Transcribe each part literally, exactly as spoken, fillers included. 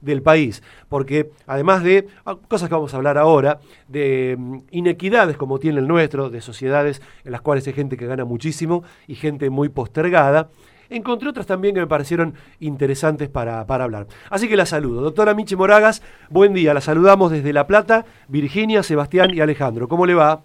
del país, porque además de cosas que vamos a hablar ahora, de inequidades como tiene el nuestro, de sociedades en las cuales hay gente que gana muchísimo y gente muy postergada, encontré otras también que me parecieron interesantes para, para hablar. Así que la saludo. Doctora Michi Moragas, buen día. La saludamos desde La Plata, Virginia, Sebastián y Alejandro. ¿Cómo le va?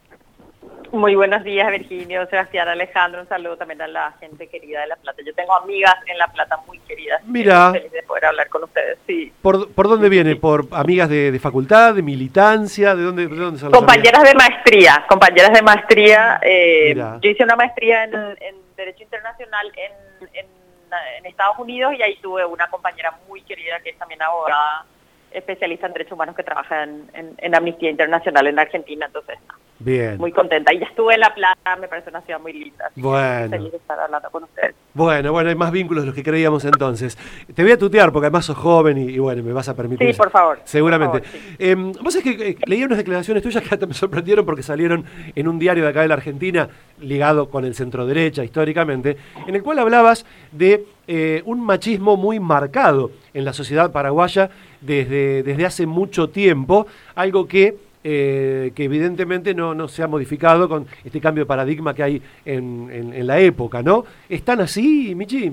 Muy buenos días, Virginio, Sebastián, Alejandro. Un saludo también a la gente querida de La Plata. Yo tengo amigas en La Plata muy queridas. Mira. Estoy feliz de poder hablar con ustedes, sí. ¿Por, por dónde viene? ¿Por amigas de, de facultad, de militancia? ¿De dónde, de dónde son las Compañeras amigas? de maestría, compañeras de maestría. Eh, yo hice una maestría en, en Derecho Internacional en, en, en Estados Unidos y ahí tuve una compañera muy querida que es también abogada, especialista en derechos humanos que trabaja en, en, en Amnistía Internacional en Argentina, entonces bien, muy contenta. Y ya estuve en La Plata, me parece una ciudad muy linda, así bueno, que feliz de estar hablando con ustedes. Bueno, bueno, hay más vínculos de los que creíamos entonces. Te voy a tutear porque además sos joven y, y bueno, me vas a permitir. Sí, por favor. Seguramente. Por favor, sí. eh, vos sabés que eh, leí unas declaraciones tuyas que hasta me sorprendieron porque salieron en un diario de acá de la Argentina, ligado con el centro derecha históricamente, en el cual hablabas de eh, un machismo muy marcado en la sociedad paraguaya desde, desde hace mucho tiempo, algo que Eh, que evidentemente no, no se ha modificado con este cambio de paradigma que hay en, en, en la época, ¿no? ¿Están así, Michi?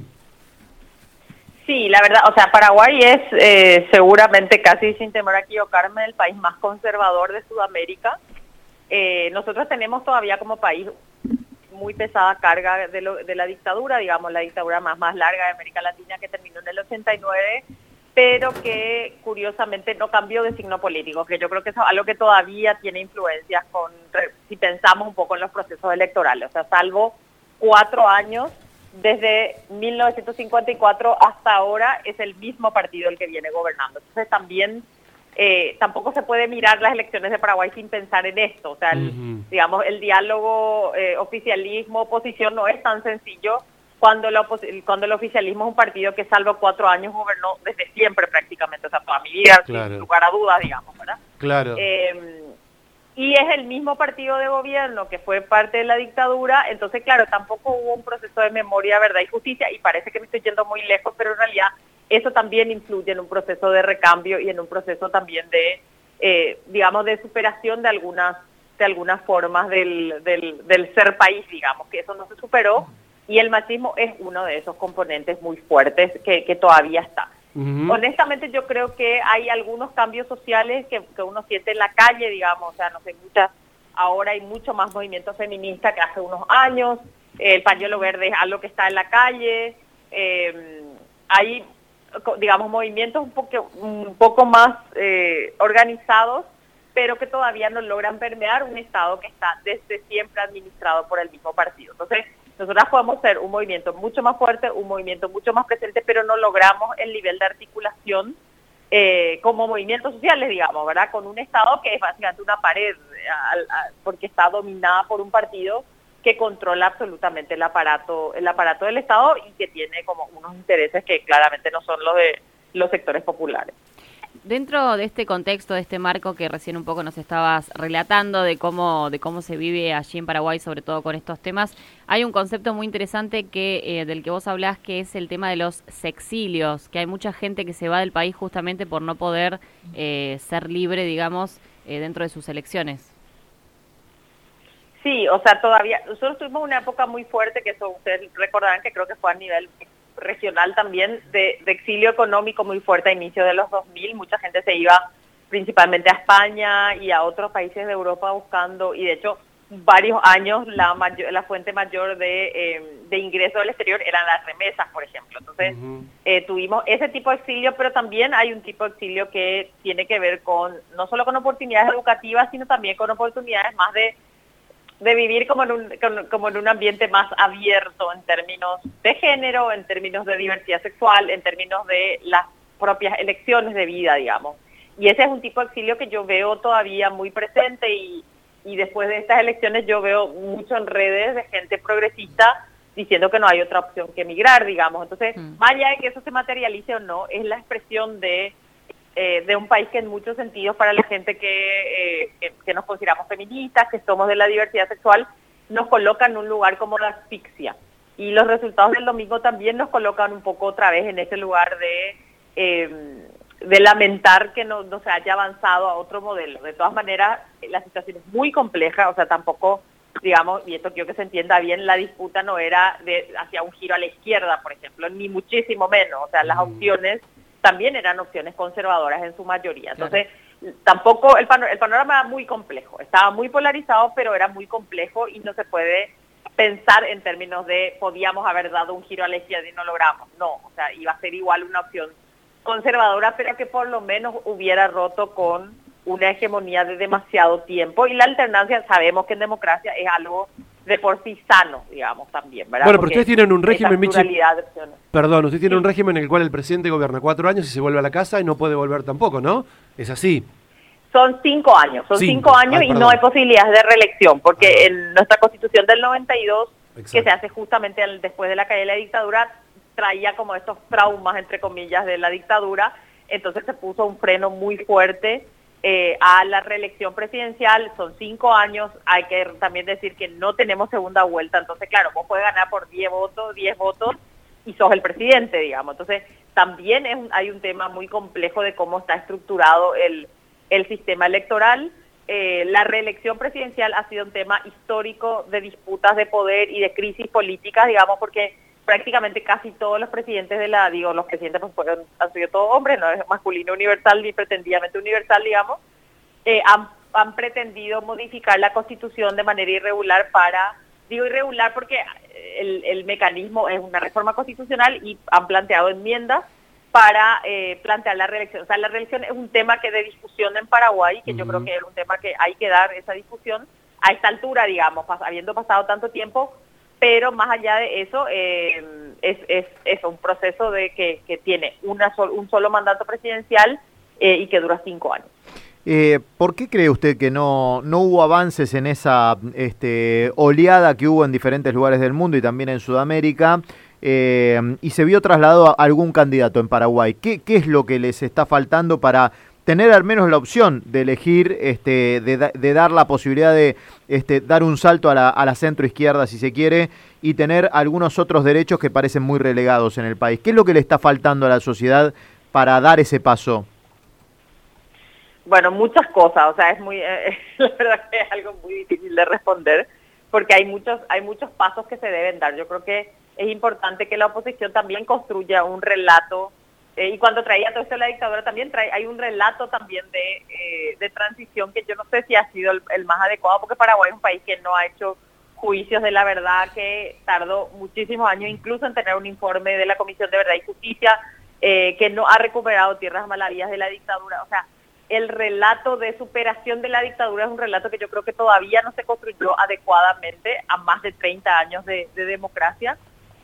Sí, la verdad, o sea, Paraguay es eh, seguramente, casi sin temor a equivocarme, el país más conservador de Sudamérica. Eh, nosotros tenemos todavía como país muy pesada carga de, lo, de la dictadura, digamos, la dictadura más, más larga de América Latina que terminó en el ochenta y nueve, pero que curiosamente no cambió de signo político, que yo creo que eso es algo que todavía tiene influencias con, si pensamos un poco en los procesos electorales, o sea, salvo cuatro años, desde mil novecientos cincuenta y cuatro hasta ahora es el mismo partido el que viene gobernando. Entonces también, eh, tampoco se puede mirar las elecciones de Paraguay sin pensar en esto, o sea, el, uh-huh. digamos, el diálogo eh, oficialismo-oposición no es tan sencillo, cuando, la cuando el oficialismo es un partido que salvo cuatro años gobernó desde siempre prácticamente, o sea, toda mi vida, claro. Sin lugar a dudas, digamos, ¿verdad? Claro. Eh, y es el mismo partido de gobierno que fue parte de la dictadura, entonces, claro, tampoco hubo un proceso de memoria, verdad y justicia, y parece que me estoy yendo muy lejos, pero en realidad eso también influye en un proceso de recambio y en un proceso también de, eh, digamos, de superación de algunas, de algunas formas del, del, del ser país, digamos, que eso no se superó. Y el machismo es uno de esos componentes muy fuertes que, que todavía está. Uh-huh. Honestamente, yo creo que hay algunos cambios sociales que, que uno siente en la calle, digamos, o sea, no sé, muchas, ahora hay mucho más movimiento feminista que hace unos años, eh, el pañuelo verde es algo que está en la calle, eh, hay, digamos, movimientos un poco, un poco más eh, organizados, pero que todavía no logran permear un Estado que está desde siempre administrado por el mismo partido. Entonces, nosotras podemos ser un movimiento mucho más fuerte, un movimiento mucho más presente, pero no logramos el nivel de articulación eh, como movimientos sociales, digamos, ¿verdad? Con un Estado que es básicamente una pared, a, a, porque está dominada por un partido que controla absolutamente el aparato, el aparato del Estado y que tiene como unos intereses que claramente no son los de los sectores populares. Dentro de este contexto, de este marco que recién un poco nos estabas relatando de cómo de cómo se vive allí en Paraguay, sobre todo con estos temas, hay un concepto muy interesante que eh, del que vos hablás, que es el tema de los sexilios, que hay mucha gente que se va del país justamente por no poder eh, ser libre, digamos, eh, dentro de sus elecciones. Sí, o sea, todavía, nosotros tuvimos una época muy fuerte, que eso ustedes recordarán que creo que fue a nivel regional también, de, de exilio económico muy fuerte a inicio de los dos mil, mucha gente se iba principalmente a España y a otros países de Europa buscando, y de hecho varios años la mayor, la fuente mayor de, eh, de ingreso del exterior eran las remesas, por ejemplo. Entonces uh-huh. eh, tuvimos ese tipo de exilio, pero también hay un tipo de exilio que tiene que ver con, no solo con oportunidades educativas, sino también con oportunidades más de de vivir como en, un, como en un ambiente más abierto en términos de género, en términos de diversidad sexual, en términos de las propias elecciones de vida, digamos. Y ese es un tipo de exilio que yo veo todavía muy presente y, y después de estas elecciones yo veo mucho en redes de gente progresista diciendo que no hay otra opción que emigrar, digamos. Entonces, mm. más allá de que eso se materialice o no, es la expresión de Eh, de un país que en muchos sentidos para la gente que, eh, que, que nos consideramos feministas, que somos de la diversidad sexual, nos coloca en un lugar como la asfixia. Y los resultados del domingo también nos colocan un poco otra vez en ese lugar de, eh, de lamentar que no, no se haya avanzado a otro modelo. De todas maneras, la situación es muy compleja, o sea, tampoco, digamos, y esto quiero que se entienda bien, la disputa no era de hacia un giro a la izquierda, por ejemplo, ni muchísimo menos. O sea, las opciones también eran opciones conservadoras en su mayoría. Entonces, claro, tampoco, el, pano, el panorama era muy complejo, estaba muy polarizado, pero era muy complejo y no se puede pensar en términos de podíamos haber dado un giro a la izquierda y no logramos. No, o sea, iba a ser igual una opción conservadora, pero que por lo menos hubiera roto con una hegemonía de demasiado tiempo, y la alternancia sabemos que en democracia es algo de por sí sano, digamos, también, ¿verdad? Bueno, pero ustedes tienen un régimen, Michi, de perdón, ustedes tienen sí. un régimen en el cual el presidente gobierna cuatro años y se vuelve a la casa y no puede volver tampoco, ¿no? Es así. Son cinco años, son cinco, cinco años. Ay, y no hay posibilidades de reelección, porque ah, en nuestra Constitución del noventa y dos, exacto, que se hace justamente al, después de la caída de la dictadura, traía como estos traumas, entre comillas, de la dictadura, entonces se puso un freno muy fuerte eh, a la reelección presidencial. Son cinco años, hay que también decir que no tenemos segunda vuelta, entonces claro, vos podés ganar por diez votos, diez votos, y sos el presidente, digamos. Entonces también es un, hay un tema muy complejo de cómo está estructurado el el sistema electoral. Eh, la reelección presidencial ha sido un tema histórico de disputas de poder y de crisis políticas, digamos, porque prácticamente casi todos los presidentes de la, digo, los presidentes pues fueron, han sido todos hombres, no es masculino universal ni pretendidamente universal, digamos, eh, han, han pretendido modificar la Constitución de manera irregular para, digo irregular porque el, el mecanismo es una reforma constitucional y han planteado enmiendas para eh, plantear la reelección. O sea, la reelección es un tema que de discusión en Paraguay, que uh-huh. yo creo que es un tema que hay que dar esa discusión a esta altura, digamos, pas- habiendo pasado tanto tiempo, pero más allá de eso, eh, es, es, es un proceso de que, que tiene una sol- un solo mandato presidencial eh, y que dura cinco años. Eh, ¿Por qué cree usted que no, no hubo avances en esa este, oleada que hubo en diferentes lugares del mundo y también en Sudamérica? Eh, y se vio trasladado a algún candidato en Paraguay. ¿Qué, qué es lo que les está faltando para tener al menos la opción de elegir, este, de, de dar la posibilidad de este, dar un salto a la, a la centro-izquierda, si se quiere, y tener algunos otros derechos que parecen muy relegados en el país? ¿Qué es lo que le está faltando a la sociedad para dar ese paso? Bueno, muchas cosas, o sea, es muy, eh, la verdad que es algo muy difícil de responder, porque hay muchos, hay muchos pasos que se deben dar. Yo creo que es importante que la oposición también construya un relato, eh, y cuando traía todo esto de la dictadura también trae, hay un relato también de, eh, de transición que yo no sé si ha sido el, el más adecuado, porque Paraguay es un país que no ha hecho juicios de la verdad, que tardó muchísimos años incluso en tener un informe de la Comisión de Verdad y Justicia, eh, que no ha recuperado tierras malavías de la dictadura. O sea, el relato de superación de la dictadura es un relato que yo creo que todavía no se construyó adecuadamente a más de treinta años de, de democracia.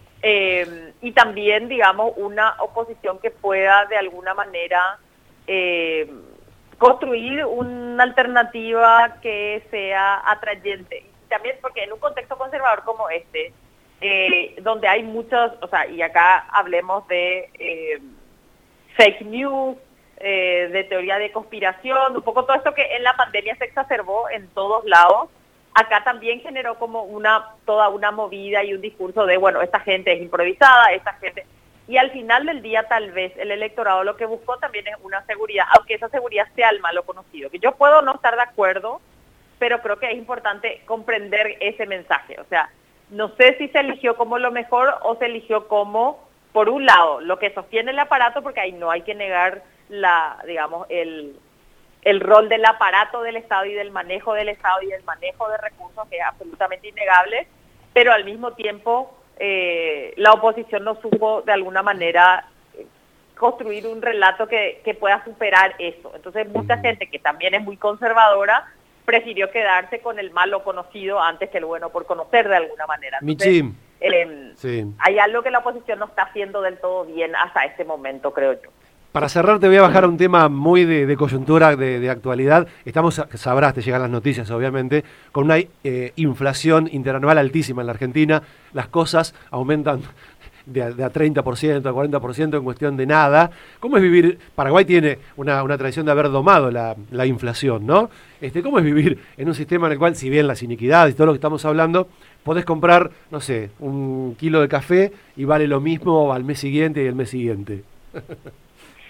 Eh, y también, digamos, una oposición que pueda de alguna manera eh, construir una alternativa que sea atrayente. Y también porque en un contexto conservador como este, eh, donde hay muchos, o sea, y acá hablemos de eh, fake news, eh, de teoría de conspiración, un poco todo esto que en la pandemia se exacerbó en todos lados. Acá también generó como una toda una movida y un discurso de, bueno, esta gente es improvisada, esta gente... Y al final del día tal vez el electorado lo que buscó también es una seguridad, aunque esa seguridad sea el malo conocido, que yo puedo no estar de acuerdo, pero creo que es importante comprender ese mensaje. O sea, no sé si se eligió como lo mejor o se eligió como, por un lado, lo que sostiene el aparato, porque ahí no hay que negar la, digamos, el... el rol del aparato del Estado y del manejo del Estado y del manejo de recursos, que es absolutamente innegable, pero al mismo tiempo eh, la oposición no supo de alguna manera construir un relato que, que pueda superar eso. Entonces mucha gente que también es muy conservadora prefirió quedarse con el malo conocido antes que el bueno por conocer de alguna manera. Entonces, Michi, eh, sí. hay algo que la oposición no está haciendo del todo bien hasta este momento, creo yo. Para cerrar te voy a bajar a un tema muy de, de coyuntura, de, de actualidad. Estamos, sabrás, te llegan las noticias obviamente, con una eh, inflación interanual altísima en la Argentina. Las cosas aumentan de a, de a treinta por ciento, a cuarenta por ciento en cuestión de nada. ¿Cómo es vivir? Paraguay tiene una, una tradición de haber domado la, la inflación, ¿no? Este, ¿Cómo es vivir en un sistema en el cual, si bien las iniquidades y todo lo que estamos hablando, podés comprar, no sé, un kilo de café y vale lo mismo al mes siguiente y el mes siguiente?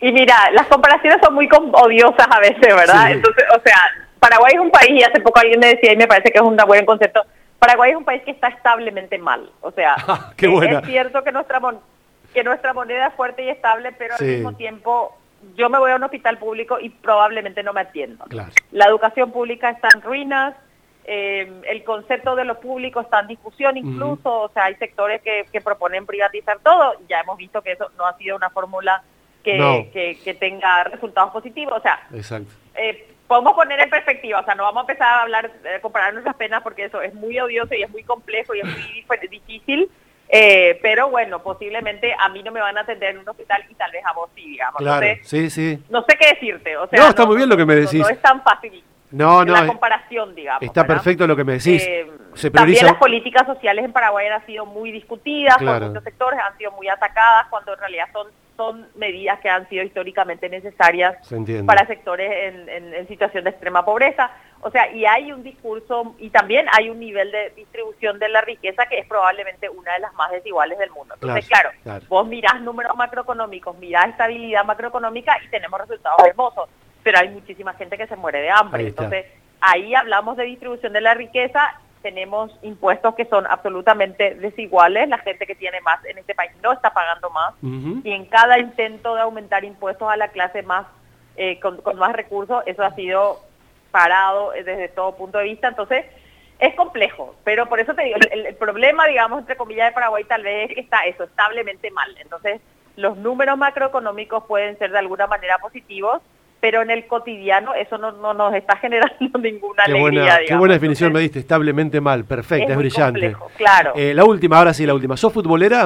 Y mira, las comparaciones son muy odiosas a veces, ¿verdad? Sí. Entonces, o sea, Paraguay es un país, y hace poco alguien me decía, y me parece que es un buen concepto, Paraguay es un país que está establemente mal. O sea, Ah, qué es, buena. es cierto que nuestra, mon que nuestra moneda es fuerte y estable, pero Sí. al mismo tiempo yo me voy a un hospital público y probablemente no me atiendo. Claro. La educación pública está en ruinas, eh, el concepto de lo público está en discusión incluso, uh-huh. O sea, hay sectores que, que proponen privatizar todo, ya hemos visto que eso no ha sido una fórmula que, no. que, que tenga resultados positivos, o sea, exacto. Eh, podemos poner en perspectiva, o sea, no vamos a empezar a hablar, eh, comparar nuestras penas porque eso es muy odioso y es muy complejo y es muy difícil, eh, pero bueno, posiblemente a mí no me van a atender en un hospital y tal vez a vos sí, digamos. Claro, Entonces, sí, sí. No sé qué decirte, o sea, no, está no, muy bien lo que me decís. No, no es tan fácil. No, no. La comparación, digamos. Está ¿verdad? perfecto lo que me decís. Eh, Se prioriza... También las políticas sociales en Paraguay han sido muy discutidas, claro. por muchos sectores han sido muy atacadas, cuando en realidad son, son medidas que han sido históricamente necesarias para sectores en, en, en situación de extrema pobreza. O sea, y hay un discurso, y también hay un nivel de distribución de la riqueza que es probablemente una de las más desiguales del mundo. Entonces, claro, claro, claro. vos mirás números macroeconómicos, mirás estabilidad macroeconómica y tenemos resultados hermosos. Pero hay muchísima gente que se muere de hambre. Ahí Entonces, ahí hablamos de distribución de la riqueza, tenemos impuestos que son absolutamente desiguales, la gente que tiene más en este país no está pagando más, uh-huh. y en cada intento de aumentar impuestos a la clase más eh, con, con más recursos, eso ha sido parado desde todo punto de vista. Entonces, es complejo, pero por eso te digo, el, el problema, digamos, entre comillas, de Paraguay tal vez es que está eso, establemente mal. Entonces, los números macroeconómicos pueden ser de alguna manera positivos, pero en el cotidiano eso no, no nos está generando ninguna qué alegría, buena, digamos. Qué buena definición Entonces, me diste, establemente mal, perfecta, es, es brillante. Complejo, claro. Eh, la última, ahora sí, la última. ¿Sos futbolera?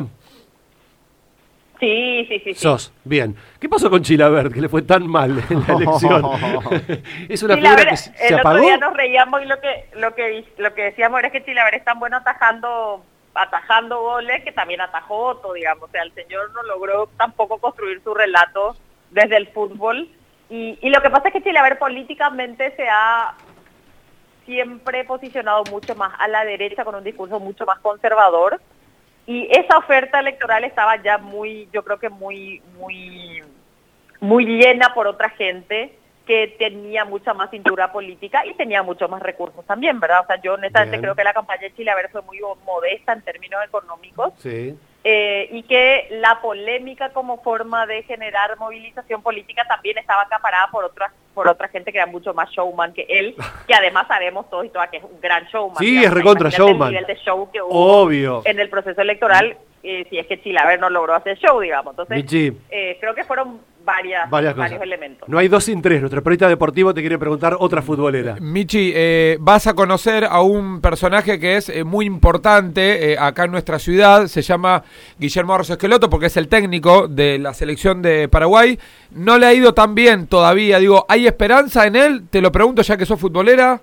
Sí, sí, sí. Sos, sí. Bien. ¿Qué pasó con Chilavert, que le fue tan mal en la elección? ¿Es una Chilavert, figura que se el apagó? El otro día nos reíamos y lo que, lo que, lo que decíamos era que Chilavert es tan bueno atajando, atajando goles que también atajó otro, digamos. O sea, el señor no logró tampoco construir su relato desde el fútbol. Y, y lo que pasa es que Chilavert políticamente se ha siempre posicionado mucho más a la derecha con un discurso mucho más conservador y esa oferta electoral estaba ya muy, yo creo que muy, muy, muy llena por otra gente que tenía mucha más cintura política y tenía muchos más recursos también, ¿verdad? O sea, yo honestamente Bien. creo que la campaña de Chilavert fue muy modesta en términos económicos. Sí. Eh, y que la polémica como forma de generar movilización política también estaba acaparada por otra, por otra gente que era mucho más showman que él, que además sabemos todos y todas que es un gran showman. Sí, digamos, es recontra showman. El nivel de show que hubo Obvio. en el proceso electoral, eh, si es que Chilavert no logró hacer show, digamos. Entonces, Michi, eh, creo que fueron varias, varias varios cosas. elementos. No hay dos sin tres. Nuestro periodista deportivo te quiere preguntar otra futbolera. Michi, eh, vas a conocer a un personaje que es eh, muy importante eh, acá en nuestra ciudad. Se llama Guillermo Barros Esqueloto porque es el técnico de la selección de Paraguay. No le ha ido tan bien todavía. Digo, ¿hay esperanza en él? Te lo pregunto ya que sos futbolera.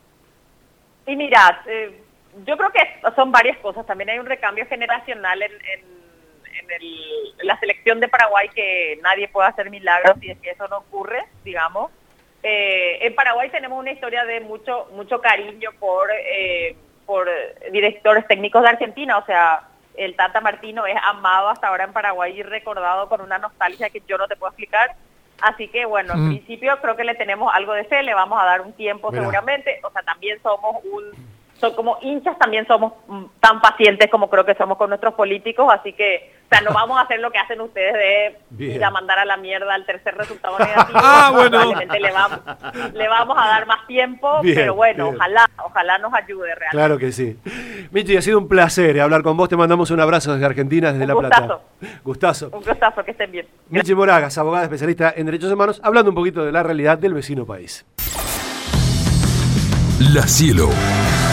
Y mirá, eh, yo creo que son varias cosas. También hay un recambio generacional en... en En, el, en la selección de Paraguay, que nadie puede hacer milagros si es que eso no ocurre, digamos. Eh, en Paraguay tenemos una historia de mucho mucho cariño por eh, por directores técnicos de Argentina, o sea, el Tata Martino es amado hasta ahora en Paraguay y recordado con una nostalgia que yo no te puedo explicar. Así que, bueno, mm. en principio creo que le tenemos algo de fe, le vamos a dar un tiempo Mirá. seguramente. O sea, también somos un... Son como hinchas, también somos mm, tan pacientes como creo que somos con nuestros políticos, así que, o sea, no vamos a hacer lo que hacen ustedes de Bien. ir a mandar a la mierda al tercer resultado negativo. ah, bueno. Probablemente le vamos, le vamos a dar más tiempo, Bien, pero bueno, bien. ojalá, ojalá nos ayude realmente. Claro que sí. Michi, ha sido un placer hablar con vos, te mandamos un abrazo desde Argentina, desde un La gustazo. Plata. Gustazo. Un gustazo, que estén bien. Michi Moragas, abogada especialista en derechos humanos, hablando un poquito de la realidad del vecino país. La Cielo.